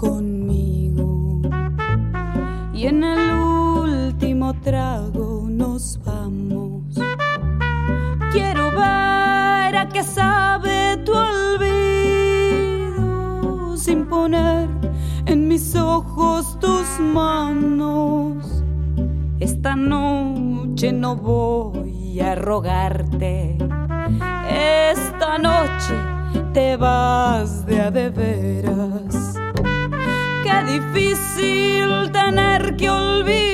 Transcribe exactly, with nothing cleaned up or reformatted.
conmigo y en el último trago nos vamos. Quiero ver a qué sabe tu olvido sin poner en mis ojos tus manos. Esta noche no voy a rogarte, esta noche te vas de a de veras. Qué difícil tener que olvidar